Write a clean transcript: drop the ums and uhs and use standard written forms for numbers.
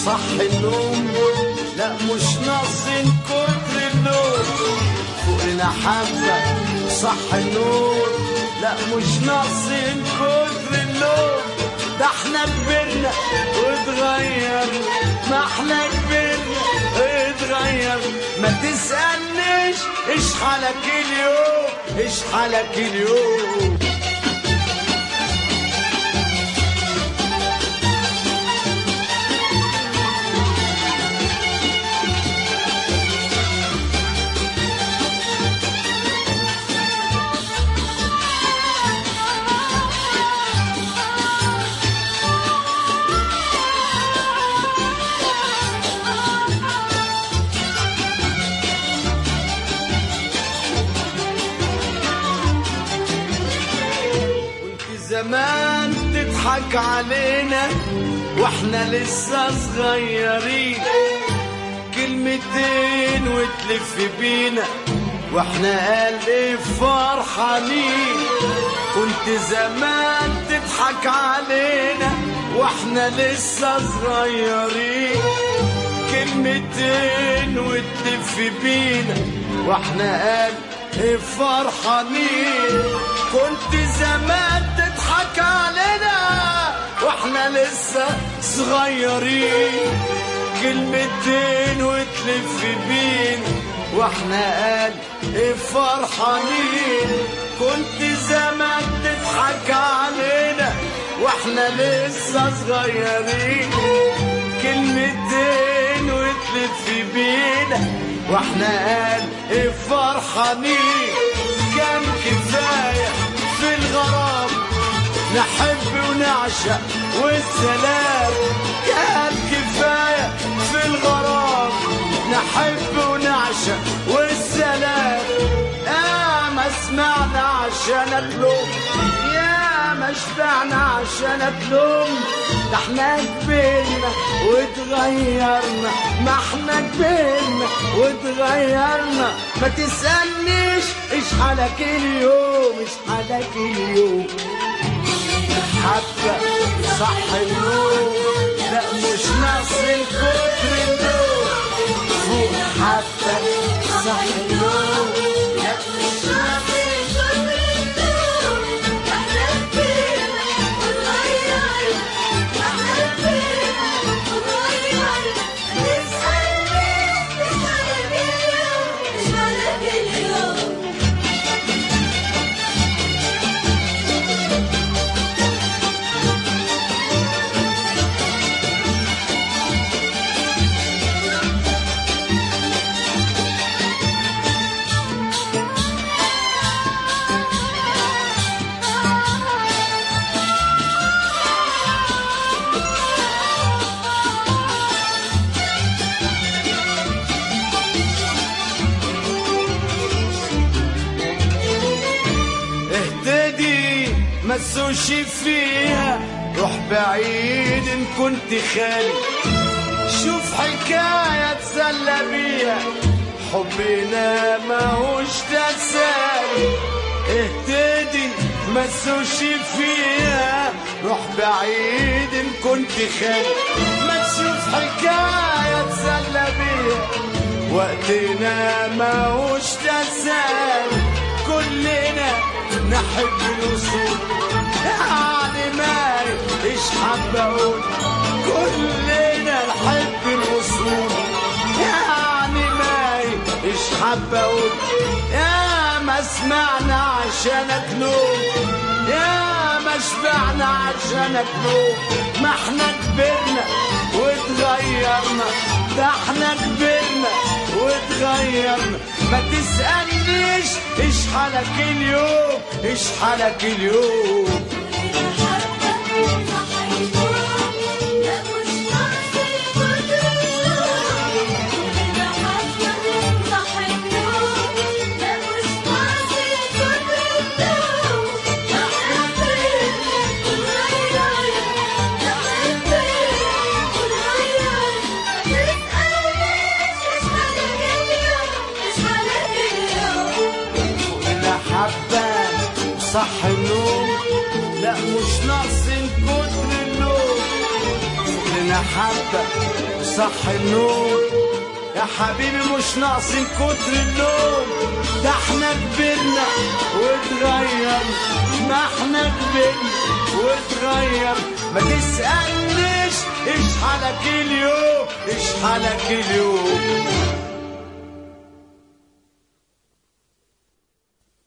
صح النوم لا مش ناقصين كتر النوم، فوقنا حبة صح النوم لا مش ناقصين كتر النوم. ده احنا كبرنا واتغيرنا، ما احنا كبرنا واتغيرنا. ما تسألنيش ايش حالك اليوم، ايش حالك اليوم. زمان تضحك علينا واحنا لسه صغيرين، كلمتين وتلف بينا واحنا قلب فرحانين. كنت زمان تضحك علينا واحنا لسه صغيرين، كلمتين وتلف بينا واحنا قلب فرحانين. كنت زمان تضحك علينا واحنا لسه صغيرين، كلمتين وتلف بينا واحنا قلب فرحانين. كنت زمان تضحك علينا واحنا لسه صغيرين، كلمتين وتلف بينا واحنا قلب فرحانين. كان كفاية في الغرام نحب ونعشق والسلام، كان كفاية في الغرام نحب ونعشق والسلام. يا ما سمعنا عشان اتلوم، يا ما شبعنا عشان اتلوم. ده احنا كبرنا واتغيرنا، ما احنا كبرنا واتغيرنا. ما تسألنيش ايش حالك اليوم، ايش حالك اليوم. حبة صح النوم لا مش ناقصين كتر النوم، فوق حبة صح النوم لا مش ناقصين كتر النوم. احنا كبرنا واتغيرنا، احنا كبرنا واتغيرنا. تسألنيش ايش حالك اليوم، ايش حالك اليوم. مسوشي فيها روح بعيد ان كنت خالي، شوف حكاية تسلى بيها حبنا ماهوش تسالي. اهتدي مسوشي فيها روح بعيد ان كنت خالي، ما تشوف حكاية تسلى بيها وقتنا ماهوش تسالي. كلنا نحب الوصول يعني ماي ايش حابة اقول، كلنا نحب الوصول يعني ماي ايش حابة اقول. يا ما سمعنا عشانك نوم، يا ما شبعنا عشانك نوم. ما احنا كبرنا واتغيرنا، ده احنا كبرنا واتغيرنا. ما تسألنيش ايش حالك اليوم، ايش حالك اليوم. صح النوم لا مش ناقصين كتر النوم، بينا حبة صح النوم يا حبيبي مش ناقصين كتر النوم، ده احنا كبرنا واتغير، ما احنا كبرنا واتغير. ما تسألنيش ايش حالك اليوم، ايش حالك اليوم.